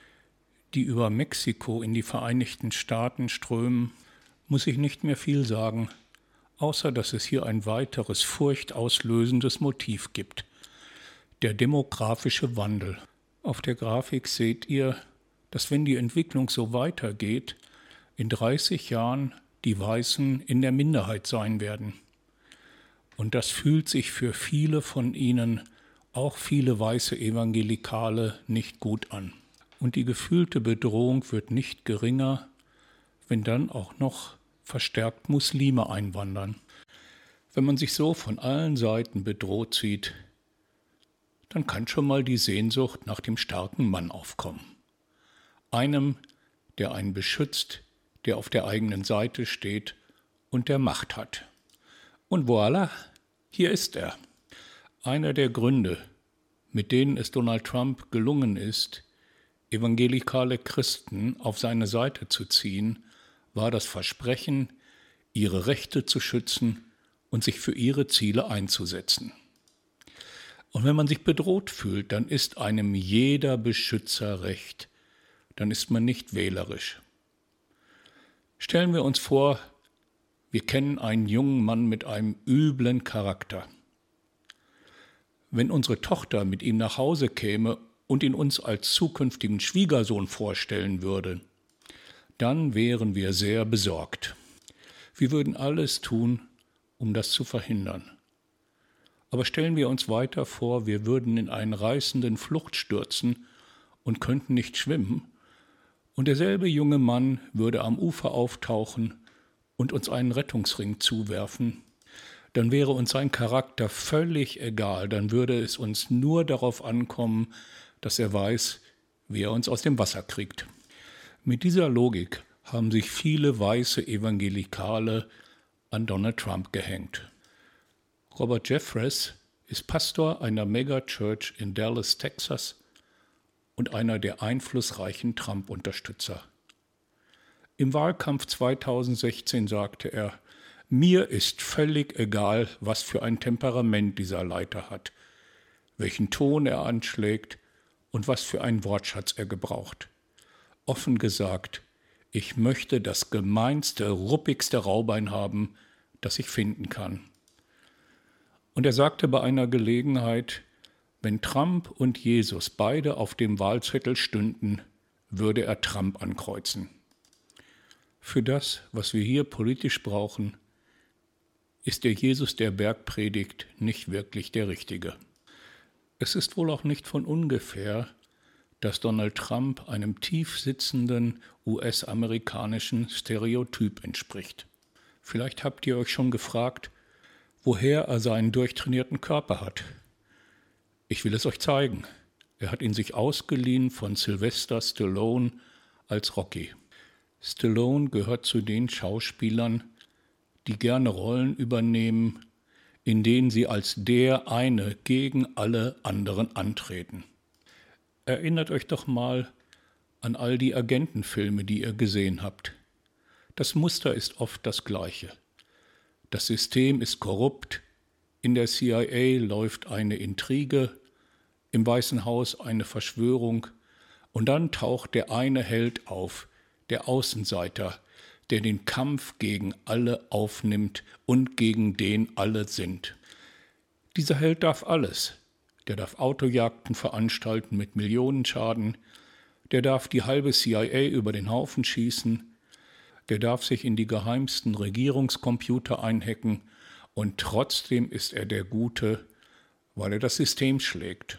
die über Mexiko in die Vereinigten Staaten strömen, muss ich nicht mehr viel sagen, außer dass es hier ein weiteres furchtauslösendes Motiv gibt: der demografische Wandel. Auf der Grafik seht ihr, dass wenn die Entwicklung so weitergeht, in 30 Jahren die Weißen in der Minderheit sein werden. Und das fühlt sich für viele von ihnen, auch viele weiße Evangelikale, nicht gut an. Und die gefühlte Bedrohung wird nicht geringer, wenn dann auch noch verstärkt Muslime einwandern. Wenn man sich so von allen Seiten bedroht sieht, dann kann schon mal die Sehnsucht nach dem starken Mann aufkommen. Einem, der einen beschützt, der auf der eigenen Seite steht und der Macht hat. Und voilà, hier ist er. Einer der Gründe, mit denen es Donald Trump gelungen ist, evangelikale Christen auf seine Seite zu ziehen, war das Versprechen, ihre Rechte zu schützen und sich für ihre Ziele einzusetzen. Und wenn man sich bedroht fühlt, dann ist einem jeder Beschützer recht. Dann ist man nicht wählerisch. Stellen wir uns vor, wir kennen einen jungen Mann mit einem üblen Charakter. Wenn unsere Tochter mit ihm nach Hause käme und ihn uns als zukünftigen Schwiegersohn vorstellen würde, dann wären wir sehr besorgt. Wir würden alles tun, um das zu verhindern. Aber stellen wir uns weiter vor, wir würden in einen reißenden Flucht stürzen und könnten nicht schwimmen, und derselbe junge Mann würde am Ufer auftauchen und uns einen Rettungsring zuwerfen, dann wäre uns sein Charakter völlig egal, dann würde es uns nur darauf ankommen, dass er weiß, wie er uns aus dem Wasser kriegt. Mit dieser Logik haben sich viele weiße Evangelikale an Donald Trump gehängt. Robert Jeffress ist Pastor einer Megachurch in Dallas, Texas und einer der einflussreichen Trump-Unterstützer. Im Wahlkampf 2016 sagte er: Mir ist völlig egal, was für ein Temperament dieser Leiter hat, welchen Ton er anschlägt und was für einen Wortschatz er gebraucht. Offen gesagt, ich möchte das gemeinste, ruppigste Raubein haben, das ich finden kann. Und er sagte bei einer Gelegenheit, wenn Trump und Jesus beide auf dem Wahlzettel stünden, würde er Trump ankreuzen. Für das, was wir hier politisch brauchen, ist der Jesus der Bergpredigt nicht wirklich der Richtige. Es ist wohl auch nicht von ungefähr, dass Donald Trump einem tief sitzenden US-amerikanischen Stereotyp entspricht. Vielleicht habt ihr euch schon gefragt, woher er seinen durchtrainierten Körper hat. Ich will es euch zeigen. Er hat ihn sich ausgeliehen von Sylvester Stallone als Rocky. Stallone gehört zu den Schauspielern, die gerne Rollen übernehmen, in denen sie als der eine gegen alle anderen antreten. Erinnert euch doch mal an all die Agentenfilme, die ihr gesehen habt. Das Muster ist oft das gleiche. Das System ist korrupt, in der CIA läuft eine Intrige, im Weißen Haus eine Verschwörung und dann taucht der eine Held auf, der Außenseiter, der den Kampf gegen alle aufnimmt und gegen den alle sind. Dieser Held darf alles. Der darf Autojagden veranstalten mit Millionenschaden, der darf die halbe CIA über den Haufen schießen, der darf sich in die geheimsten Regierungscomputer einhacken und trotzdem ist er der Gute, weil er das System schlägt.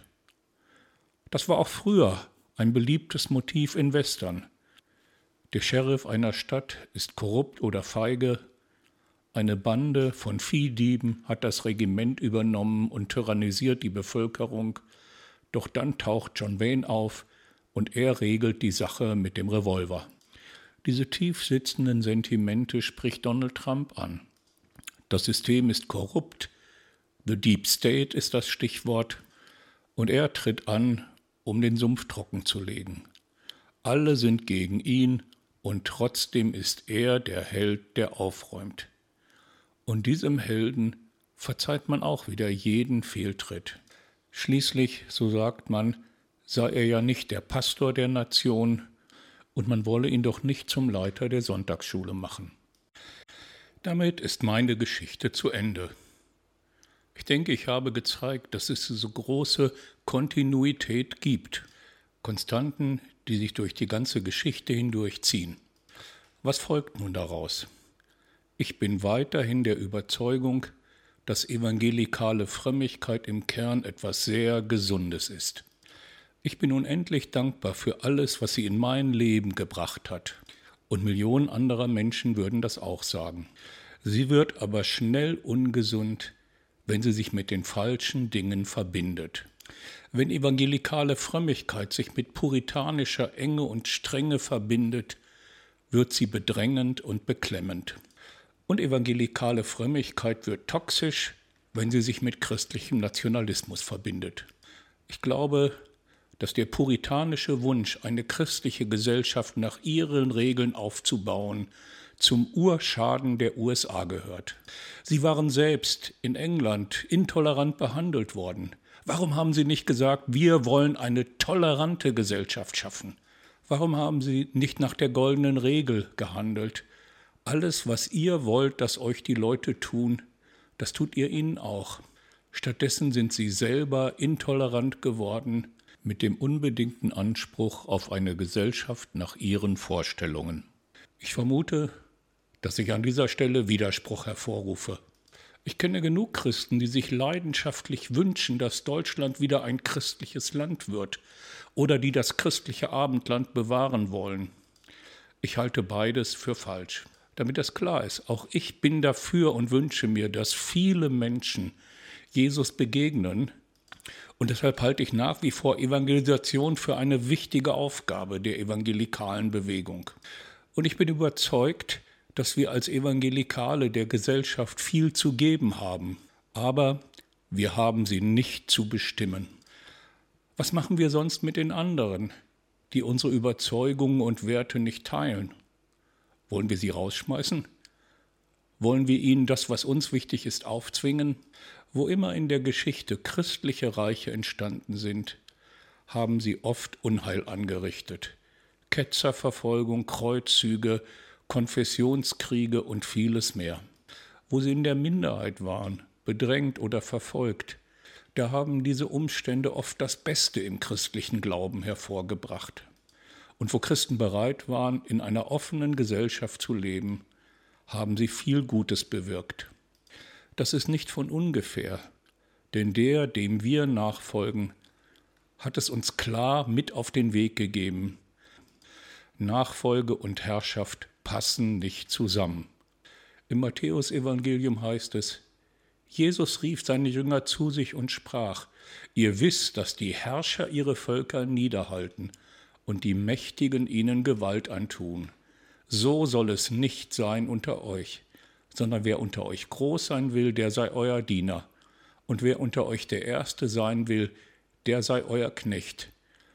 Das war auch früher ein beliebtes Motiv in Western. Der Sheriff einer Stadt ist korrupt oder feige, eine Bande von Viehdieben hat das Regiment übernommen und tyrannisiert die Bevölkerung, doch dann taucht John Wayne auf und er regelt die Sache mit dem Revolver. Diese tief sitzenden Sentimente spricht Donald Trump an. Das System ist korrupt, the Deep State ist das Stichwort, und er tritt an, um den Sumpf trocken zu legen. Alle sind gegen ihn und trotzdem ist er der Held, der aufräumt. Und diesem Helden verzeiht man auch wieder jeden Fehltritt. Schließlich, so sagt man, sei er ja nicht der Pastor der Nation und man wolle ihn doch nicht zum Leiter der Sonntagsschule machen. Damit ist meine Geschichte zu Ende. Ich denke, ich habe gezeigt, dass es so große Kontinuität gibt. Konstanten, die sich durch die ganze Geschichte hindurch ziehen. Was folgt nun daraus? Ich bin weiterhin der Überzeugung, dass evangelikale Frömmigkeit im Kern etwas sehr Gesundes ist. Ich bin unendlich dankbar für alles, was sie in mein Leben gebracht hat. Und Millionen anderer Menschen würden das auch sagen. Sie wird aber schnell ungesund, wenn sie sich mit den falschen Dingen verbindet. Wenn evangelikale Frömmigkeit sich mit puritanischer Enge und Strenge verbindet, wird sie bedrängend und beklemmend. Und evangelikale Frömmigkeit wird toxisch, wenn sie sich mit christlichem Nationalismus verbindet. Ich glaube, dass der puritanische Wunsch, eine christliche Gesellschaft nach ihren Regeln aufzubauen, zum Urschaden der USA gehört. Sie waren selbst in England intolerant behandelt worden. Warum haben sie nicht gesagt, wir wollen eine tolerante Gesellschaft schaffen? Warum haben sie nicht nach der goldenen Regel gehandelt? Alles, was ihr wollt, dass euch die Leute tun, das tut ihr ihnen auch. Stattdessen sind sie selber intolerant geworden mit dem unbedingten Anspruch auf eine Gesellschaft nach ihren Vorstellungen. Ich vermute, dass ich an dieser Stelle Widerspruch hervorrufe. Ich kenne genug Christen, die sich leidenschaftlich wünschen, dass Deutschland wieder ein christliches Land wird oder die das christliche Abendland bewahren wollen. Ich halte beides für falsch. Damit das klar ist, auch ich bin dafür und wünsche mir, dass viele Menschen Jesus begegnen. Und deshalb halte ich nach wie vor Evangelisation für eine wichtige Aufgabe der evangelikalen Bewegung. Und ich bin überzeugt, dass wir als Evangelikale der Gesellschaft viel zu geben haben. Aber wir haben sie nicht zu bestimmen. Was machen wir sonst mit den anderen, die unsere Überzeugungen und Werte nicht teilen? Wollen wir sie rausschmeißen? Wollen wir ihnen das, was uns wichtig ist, aufzwingen? Wo immer in der Geschichte christliche Reiche entstanden sind, haben sie oft Unheil angerichtet. Ketzerverfolgung, Kreuzzüge, Konfessionskriege und vieles mehr. Wo sie in der Minderheit waren, bedrängt oder verfolgt, da haben diese Umstände oft das Beste im christlichen Glauben hervorgebracht. Und wo Christen bereit waren, in einer offenen Gesellschaft zu leben, haben sie viel Gutes bewirkt. Das ist nicht von ungefähr, denn der, dem wir nachfolgen, hat es uns klar mit auf den Weg gegeben. Nachfolge und Herrschaft passen nicht zusammen. Im Matthäusevangelium heißt es, Jesus rief seine Jünger zu sich und sprach, ihr wisst, dass die Herrscher ihre Völker niederhalten und die Mächtigen ihnen Gewalt antun. So soll es nicht sein unter euch, sondern wer unter euch groß sein will, der sei euer Diener. Und wer unter euch der Erste sein will, der sei euer Knecht.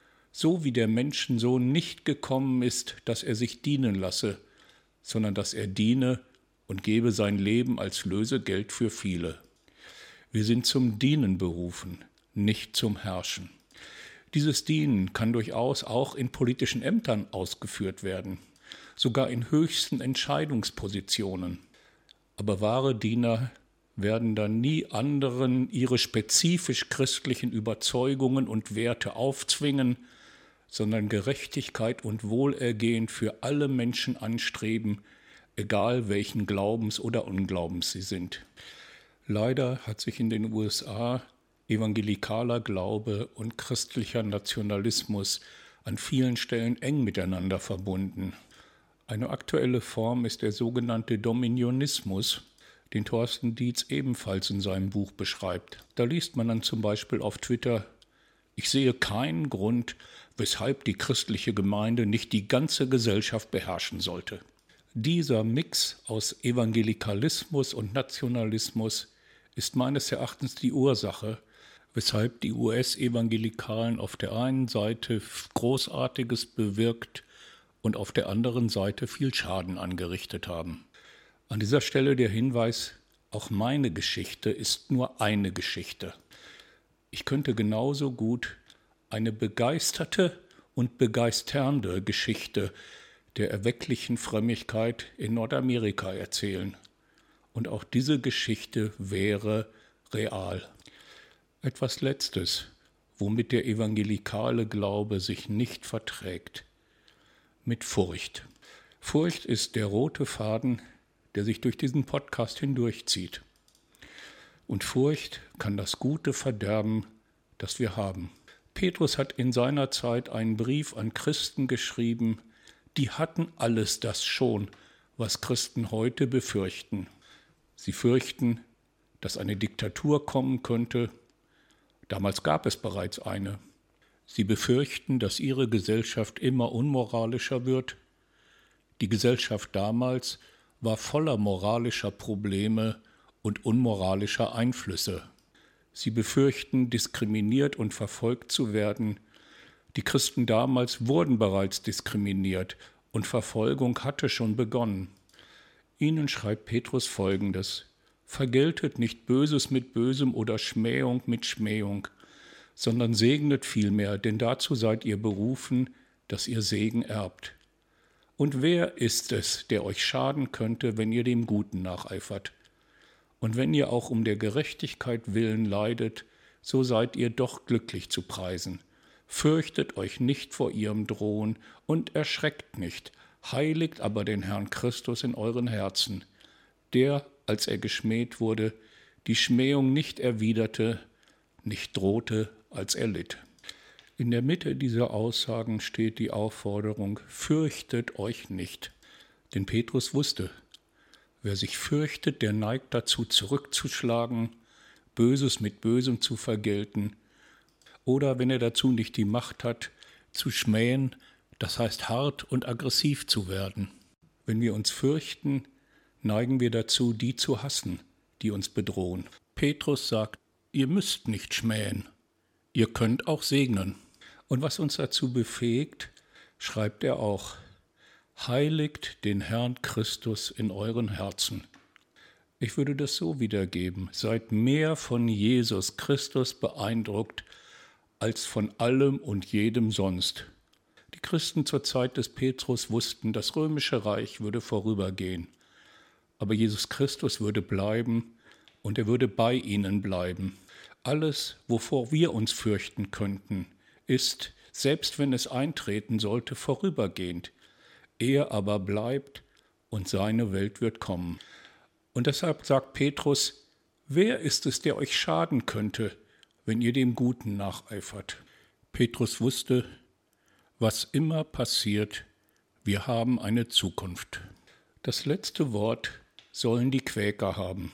So wie der Menschensohn nicht gekommen ist, dass er sich dienen lasse, sondern dass er diene und gebe sein Leben als Lösegeld für viele. Wir sind zum Dienen berufen, nicht zum Herrschen. Dieses Dienen kann durchaus auch in politischen Ämtern ausgeführt werden, sogar in höchsten Entscheidungspositionen. Aber wahre Diener werden dann nie anderen ihre spezifisch christlichen Überzeugungen und Werte aufzwingen, sondern Gerechtigkeit und Wohlergehen für alle Menschen anstreben, egal welchen Glaubens oder Unglaubens sie sind. Leider hat sich in den USA evangelikaler Glaube und christlicher Nationalismus an vielen Stellen eng miteinander verbunden. Eine aktuelle Form ist der sogenannte Dominionismus, den Thorsten Dietz ebenfalls in seinem Buch beschreibt. Da liest man dann zum Beispiel auf Twitter, ich sehe keinen Grund, weshalb die christliche Gemeinde nicht die ganze Gesellschaft beherrschen sollte. Dieser Mix aus Evangelikalismus und Nationalismus ist meines Erachtens die Ursache, weshalb die US-Evangelikalen auf der einen Seite Großartiges bewirkt und auf der anderen Seite viel Schaden angerichtet haben. An dieser Stelle der Hinweis, auch meine Geschichte ist nur eine Geschichte. Ich könnte genauso gut eine begeisterte und begeisternde Geschichte der erwecklichen Frömmigkeit in Nordamerika erzählen. Und auch diese Geschichte wäre real. Etwas Letztes, womit der evangelikale Glaube sich nicht verträgt. Mit Furcht. Furcht ist der rote Faden, der sich durch diesen Podcast hindurchzieht. Und Furcht kann das Gute verderben, das wir haben. Petrus hat in seiner Zeit einen Brief an Christen geschrieben, die hatten alles das schon, was Christen heute befürchten. Sie fürchten, dass eine Diktatur kommen könnte. Damals gab es bereits eine. Sie befürchten, dass ihre Gesellschaft immer unmoralischer wird. Die Gesellschaft damals war voller moralischer Probleme und unmoralischer Einflüsse. Sie befürchten, diskriminiert und verfolgt zu werden. Die Christen damals wurden bereits diskriminiert und Verfolgung hatte schon begonnen. Ihnen schreibt Petrus Folgendes: Vergeltet nicht Böses mit Bösem oder Schmähung mit Schmähung, sondern segnet vielmehr, denn dazu seid ihr berufen, dass ihr Segen erbt. Und wer ist es, der euch schaden könnte, wenn ihr dem Guten nacheifert? Und wenn ihr auch um der Gerechtigkeit willen leidet, so seid ihr doch glücklich zu preisen. Fürchtet euch nicht vor ihrem Drohen und erschreckt nicht, heiligt aber den Herrn Christus in euren Herzen, der, als er geschmäht wurde, die Schmähung nicht erwiderte, nicht drohte, als er litt. In der Mitte dieser Aussagen steht die Aufforderung, fürchtet euch nicht. Denn Petrus wusste, wer sich fürchtet, der neigt dazu, zurückzuschlagen, Böses mit Bösem zu vergelten oder, wenn er dazu nicht die Macht hat, zu schmähen, das heißt hart und aggressiv zu werden. Wenn wir uns fürchten, neigen wir dazu, die zu hassen, die uns bedrohen. Petrus sagt, ihr müsst nicht schmähen, ihr könnt auch segnen. Und was uns dazu befähigt, schreibt er auch, heiligt den Herrn Christus in euren Herzen. Ich würde das so wiedergeben, seid mehr von Jesus Christus beeindruckt als von allem und jedem sonst. Die Christen zur Zeit des Petrus wussten, das römische Reich würde vorübergehen, aber Jesus Christus würde bleiben und er würde bei ihnen bleiben. Alles, wovor wir uns fürchten könnten, ist, selbst wenn es eintreten sollte, vorübergehend. Er aber bleibt und seine Welt wird kommen. Und deshalb sagt Petrus, wer ist es, der euch schaden könnte, wenn ihr dem Guten nacheifert? Petrus wusste, was immer passiert, wir haben eine Zukunft. Das letzte Wort sollen die Quäker haben.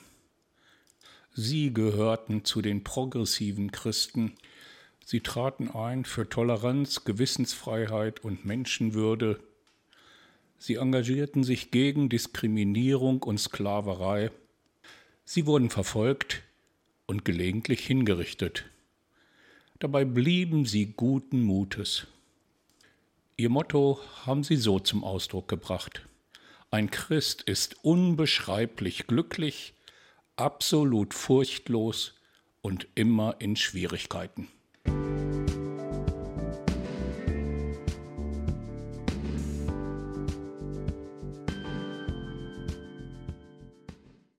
Sie gehörten zu den progressiven Christen. Sie traten ein für Toleranz, Gewissensfreiheit und Menschenwürde. Sie engagierten sich gegen Diskriminierung und Sklaverei. Sie wurden verfolgt und gelegentlich hingerichtet. Dabei blieben sie guten Mutes. Ihr Motto haben sie so zum Ausdruck gebracht: Ein Christ ist unbeschreiblich glücklich, absolut furchtlos und immer in Schwierigkeiten.